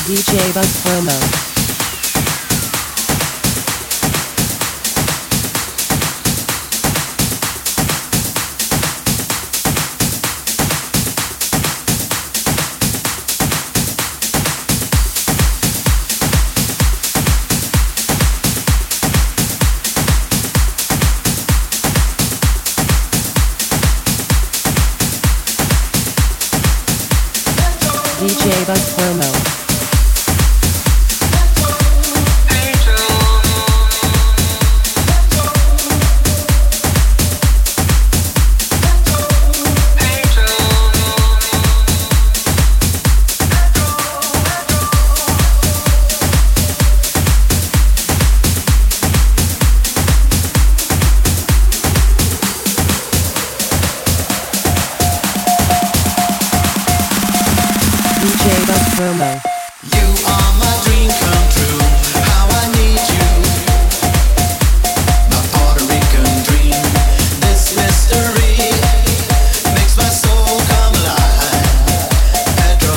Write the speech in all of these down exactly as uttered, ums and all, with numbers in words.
D J Buzz Promo. D J Buzz Promo. D J Buzz Promo. You are my dream come true. How I need you. My Puerto Rican dream. This mystery makes my soul come alive. Pedro.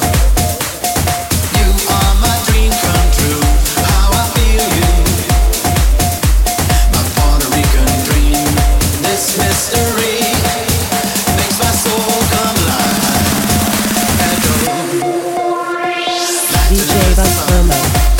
You are my dream come true. How I feel you. My Puerto Rican dream. This mystery makes my soul come alive. Pedro. D J Buzz Promo.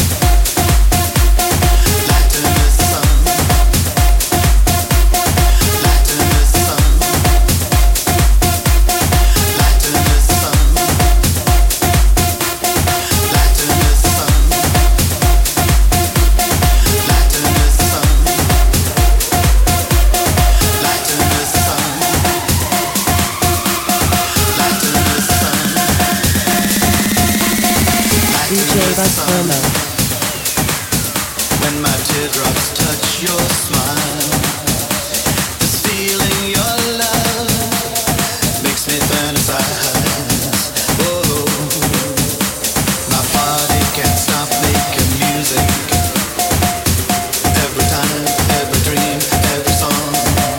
D J Buzz Promo. When my teardrops touch your smile, this feeling your love makes me fantasize. Oh, my body can't stop making music. Every time, every dream, every song.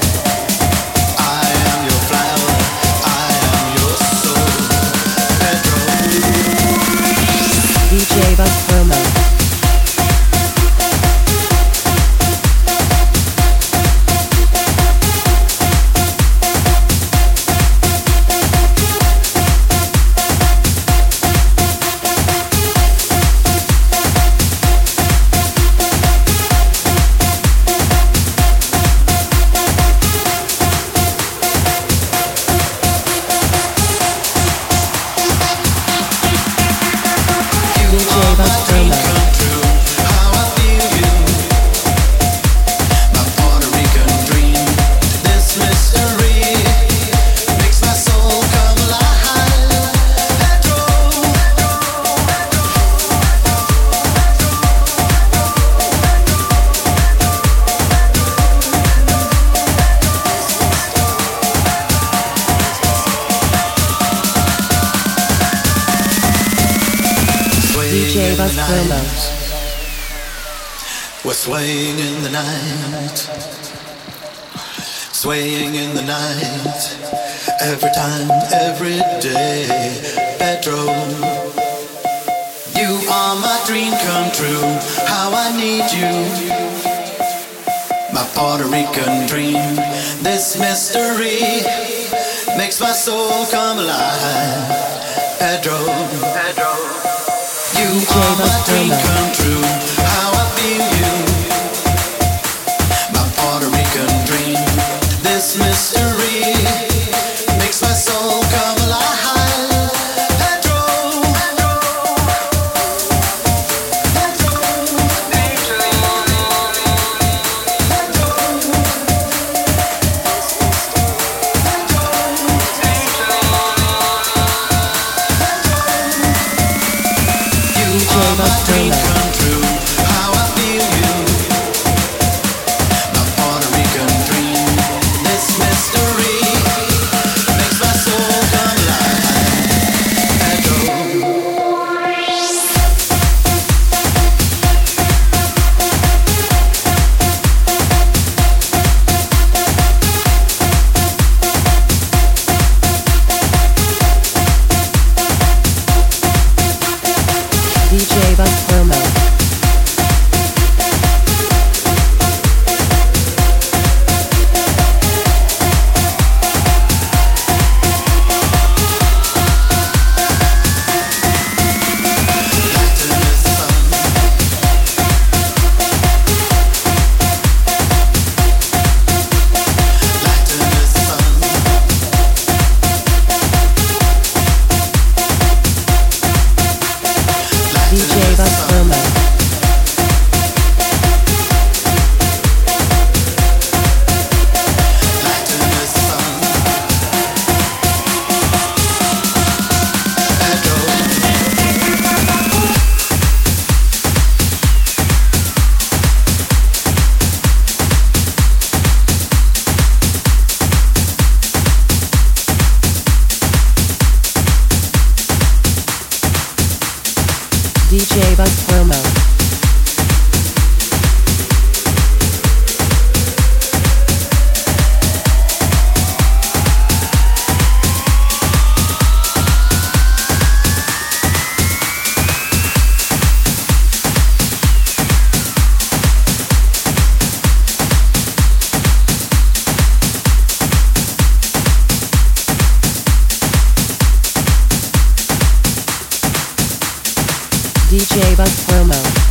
I am your flower, I am your soul. Pedro. D J Buzz Promo. D J Buzz Promo. D J Buzz Promo. We're swaying in the night, swaying in the night, every time, every day. Pedro, you are my dream come true. How I need you, my Puerto Rican dream. This mystery makes my soul come alive. Pedro, Pedro. You are my dream come true. How I feel you, my Puerto Rican dream. This mystery makes my soul come alive. Pedro, Pedro, Pedro, Pedro, D J Buzz Promo. come true. How I feel you, my Puerto Rican dream. This mystery makes my soul come alive. Pedro. D J Buzz Promo. D J Buzz Promo.